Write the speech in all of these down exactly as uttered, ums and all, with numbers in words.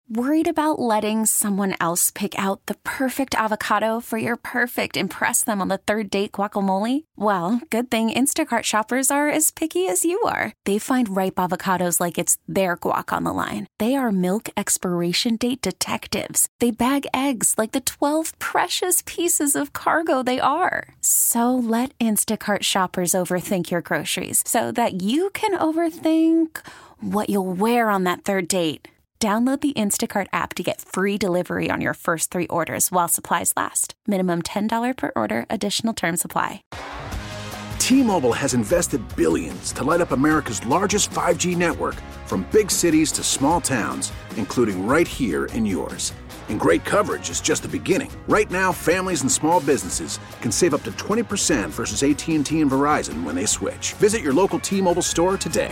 Worried about letting someone else pick out the perfect avocado for your perfect impress them on the third date guacamole? Well, good thing Instacart shoppers are as picky as you are. They find ripe avocados like it's their guac on the line. They are milk expiration date detectives. They bag eggs like the twelve precious pieces of cargo they are. So let Instacart shoppers overthink your groceries so that you can overthink what you'll wear on that third date. Download the Instacart app to get free delivery on your first three orders while supplies last. Minimum ten dollars per order. Additional terms apply. T-Mobile has invested billions to light up America's largest five G network, from big cities to small towns, including right here in yours. And great coverage is just the beginning. Right now, families and small businesses can save up to twenty percent versus A T and T and Verizon when they switch. Visit your local T-Mobile store today.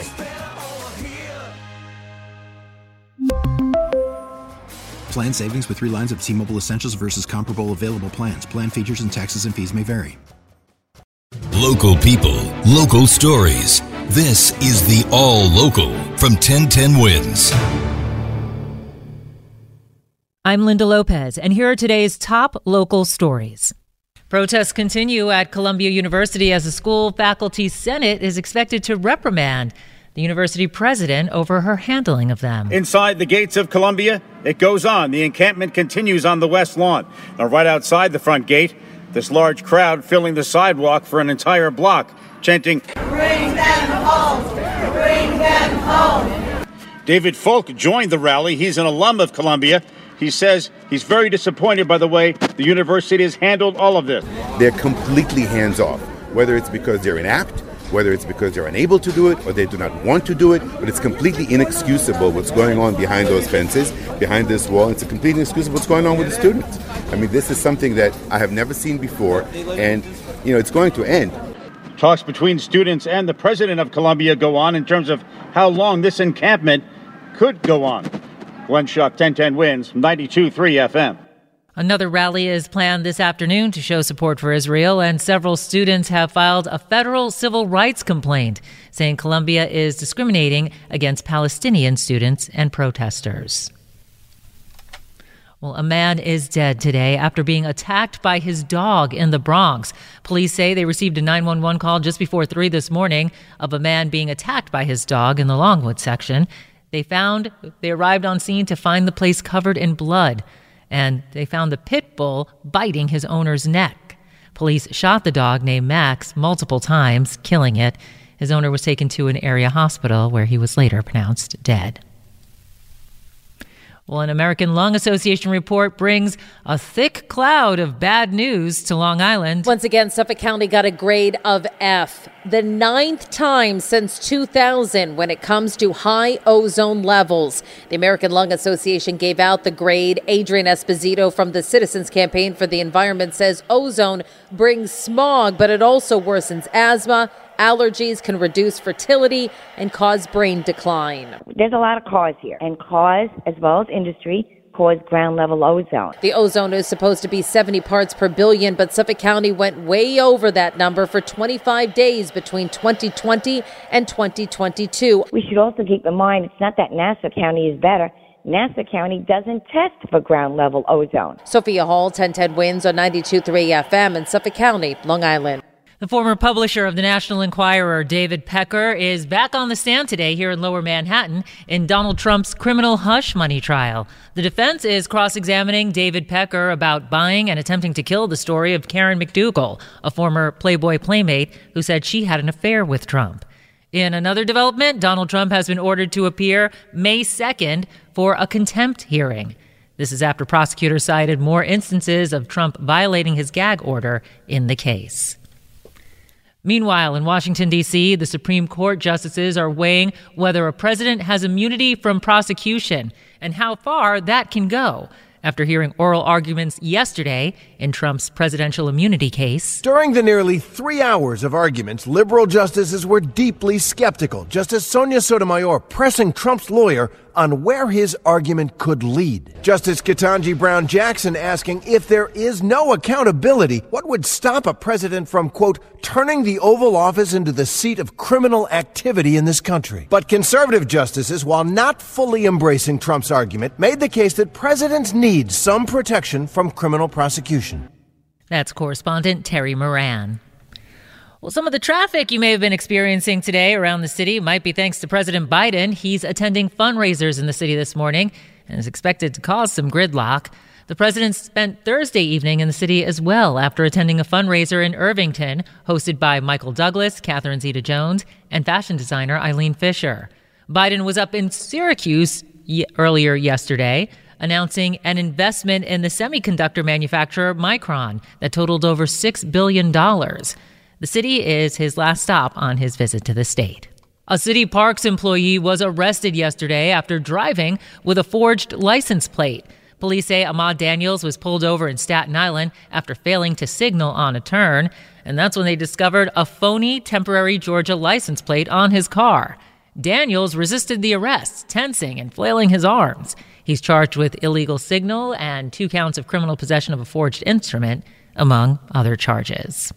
Plan savings with three lines of T-Mobile Essentials versus comparable available plans. Plan features and taxes and fees may vary. Local people, local stories. This is the All Local from ten ten Wins. I'm Linda Lopez, and here are today's top local stories. Protests continue at Columbia University as the school faculty senate is expected to reprimand the university president over her handling of them. Inside the gates of Columbia, it goes on. The encampment continues on the west lawn. Now, right outside the front gate, this large crowd filling the sidewalk for an entire block, chanting, "Bring them home! Bring them home!" David Folk joined the rally. He's an alum of Columbia. He says he's very disappointed by the way the university has handled all of this. They're completely hands-off, whether it's because they're inept, whether it's because they're unable to do it or they do not want to do it, but it's completely inexcusable what's going on behind those fences, behind this wall. It's a completely inexcusable what's going on with the students. I mean, this is something that I have never seen before, and, you know, it's going to end. Talks between students and the president of Columbia go on in terms of how long this encampment could go on. Glenn Schuck, ten ten Wins, ninety-two point three F M. Another rally is planned this afternoon to show support for Israel, and several students have filed a federal civil rights complaint saying Columbia is discriminating against Palestinian students and protesters. Well, a man is dead today after being attacked by his dog in the Bronx. Police say they received a nine one one call just before three this morning of a man being attacked by his dog in the Longwood section. They found, they arrived on scene to find the place covered in blood, and they found the pit bull biting his owner's neck. Police shot the dog named Max multiple times, killing it. His owner was taken to an area hospital where he was later pronounced dead. Well, an American Lung Association report brings a thick cloud of bad news to Long Island. Once again, Suffolk County got a grade of F, the ninth time since two thousand when it comes to high ozone levels. The American Lung Association gave out the grade. Adrian Esposito from the Citizens Campaign for the Environment says ozone brings smog, but it also worsens asthma, allergies, can reduce fertility, and cause brain decline. There's a lot of cars here, and cars, as well as industry, cause ground-level ozone. The ozone is supposed to be seventy parts per billion, but Suffolk County went way over that number for twenty-five days between twenty twenty and twenty twenty-two. We should also keep in mind it's not that Nassau County is better. Nassau County doesn't test for ground-level ozone. Sophia Hall, ten ten Wins on ninety-two point three F M in Suffolk County, Long Island. The former publisher of the National Enquirer, David Pecker, is back on the stand today here in Lower Manhattan in Donald Trump's criminal hush money trial. The defense is cross-examining David Pecker about buying and attempting to kill the story of Karen McDougal, a former Playboy playmate who said she had an affair with Trump. In another development, Donald Trump has been ordered to appear May second for a contempt hearing. This is after prosecutors cited more instances of Trump violating his gag order in the case. Meanwhile, in Washington, D C, the Supreme Court justices are weighing whether a president has immunity from prosecution and how far that can go after hearing oral arguments yesterday in Trump's presidential immunity case. During the nearly three hours of arguments, liberal justices were deeply skeptical. Justice Sonia Sotomayor pressing Trump's lawyer on where his argument could lead. Justice Ketanji Brown Jackson asking if there is no accountability, what would stop a president from, quote, turning the Oval Office into the seat of criminal activity in this country? But conservative justices, while not fully embracing Trump's argument, made the case that presidents need some protection from criminal prosecution. That's correspondent Terry Moran. Well, some of the traffic you may have been experiencing today around the city might be thanks to President Biden. He's attending fundraisers in the city this morning and is expected to cause some gridlock. The president spent Thursday evening in the city as well after attending a fundraiser in Irvington hosted by Michael Douglas, Catherine Zeta-Jones, and fashion designer Eileen Fisher. Biden was up in Syracuse y- earlier yesterday announcing an investment in the semiconductor manufacturer Micron that totaled over six billion dollars. The city is his last stop on his visit to the state. A city parks employee was arrested yesterday after driving with a forged license plate. Police say Ahmad Daniels was pulled over in Staten Island after failing to signal on a turn, and that's when they discovered a phony temporary Georgia license plate on his car. Daniels resisted the arrest, tensing and flailing his arms. He's charged with illegal signal and two counts of criminal possession of a forged instrument, among other charges.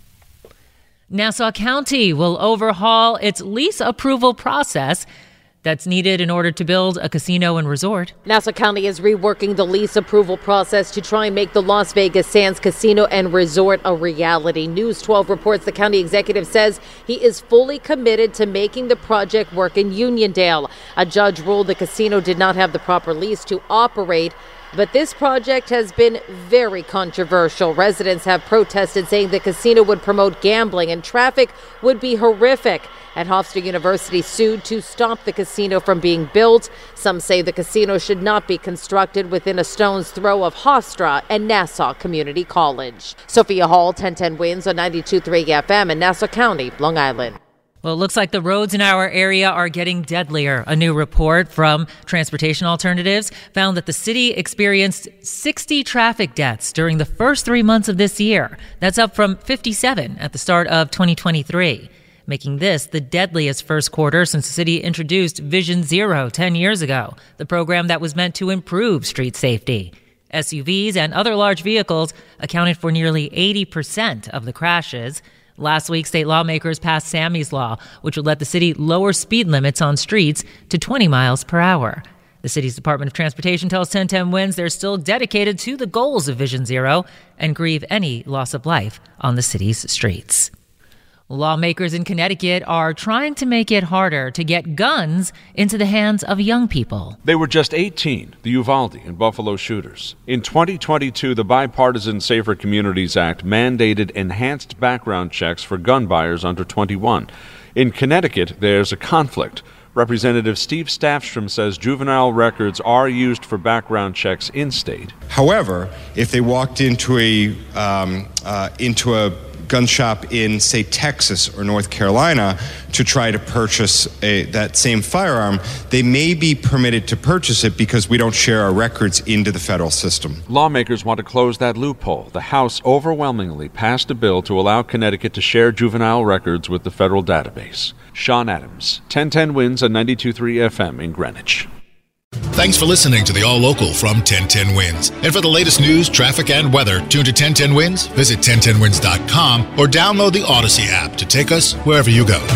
Nassau County will overhaul its lease approval process that's needed in order to build a casino and resort. Nassau County is reworking the lease approval process to try and make the Las Vegas Sands Casino and Resort a reality. News twelve reports the county executive says he is fully committed to making the project work in Uniondale. A judge ruled the casino did not have the proper lease to operate. But this project has been very controversial. Residents have protested, saying the casino would promote gambling and traffic would be horrific. And Hofstra University sued to stop the casino from being built. Some say the casino should not be constructed within a stone's throw of Hofstra and Nassau Community College. Sophia Hall, ten ten Wins on ninety-two point three F M in Nassau County, Long Island. Well, it looks like the roads in our area are getting deadlier. A new report from Transportation Alternatives found that the city experienced sixty traffic deaths during the first three months of this year. That's up from fifty-seven at the start of twenty twenty-three, making this the deadliest first quarter since the city introduced Vision Zero ten years ago, the program that was meant to improve street safety. S U Vs and other large vehicles accounted for nearly eighty percent of the crashes. Last week, state lawmakers passed Sammy's Law, which would let the city lower speed limits on streets to twenty miles per hour. The city's Department of Transportation tells ten ten Wins they're still dedicated to the goals of Vision Zero and grieve any loss of life on the city's streets. Lawmakers in Connecticut are trying to make it harder to get guns into the hands of young people. They were just eighteen, the Uvalde and Buffalo shooters. In twenty twenty-two, the Bipartisan Safer Communities Act mandated enhanced background checks for gun buyers under twenty-one. In Connecticut, there's a conflict. Representative Steve Staffstrom says juvenile records are used for background checks in-state. However, if they walked into a um, uh, into a gun shop in, say, Texas or North Carolina to try to purchase a, that same firearm, they may be permitted to purchase it because we don't share our records into the federal system. Lawmakers want to close that loophole. The House overwhelmingly passed a bill to allow Connecticut to share juvenile records with the federal database. Sean Adams, ten ten Wins on ninety-two point three F M in Greenwich. Thanks for listening to the All Local from ten ten Wins. And for the latest news, traffic, and weather, tune to ten ten Wins, visit ten ten wins dot com, or download the Odyssey app to take us wherever you go.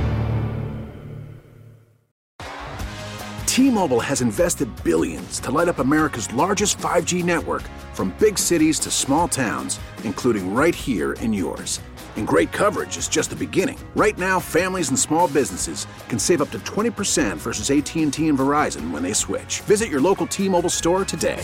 T-Mobile has invested billions to light up America's largest five G network, from big cities to small towns, including right here in yours. And great coverage is just the beginning. Right now, families and small businesses can save up to twenty percent versus A T and T and Verizon when they switch. Visit your local T-Mobile store today.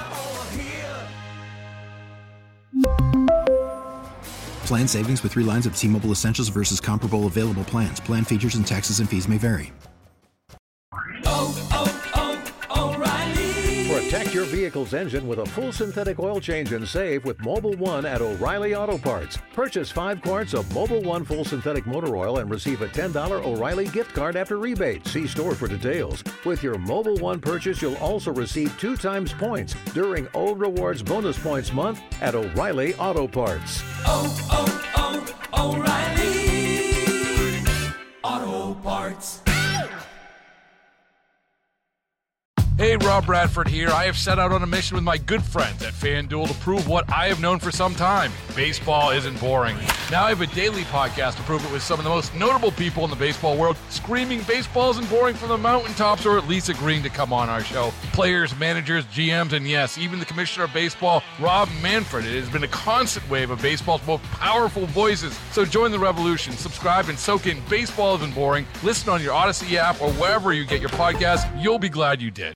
Plan savings with three lines of T-Mobile Essentials versus comparable available plans. Plan features and taxes and fees may vary. Oh, oh, oh, O'Reilly. Protect your vehicle's engine with a full synthetic oil change and save with Mobil one at O'Reilly Auto Parts. Purchase five quarts of Mobil one full synthetic motor oil and receive a ten dollars O'Reilly gift card after rebate. See store for details. With your Mobil one purchase, you'll also receive two times points during O Rewards Bonus Points Month at O'Reilly Auto Parts. Oh, oh, oh, O'Reilly Auto Parts. Hey, Rob Bradford here. I have set out on a mission with my good friends at FanDuel to prove what I have known for some time. Baseball isn't boring. Now I have a daily podcast to prove it with some of the most notable people in the baseball world, screaming baseball isn't boring from the mountaintops, or at least agreeing to come on our show. Players, managers, G Ms, and yes, even the Commissioner of Baseball, Rob Manfred. It has been a constant wave of baseball's most powerful voices. So join the revolution. Subscribe and soak in Baseball Isn't Boring. Listen on your Odyssey app or wherever you get your podcasts. You'll be glad you did.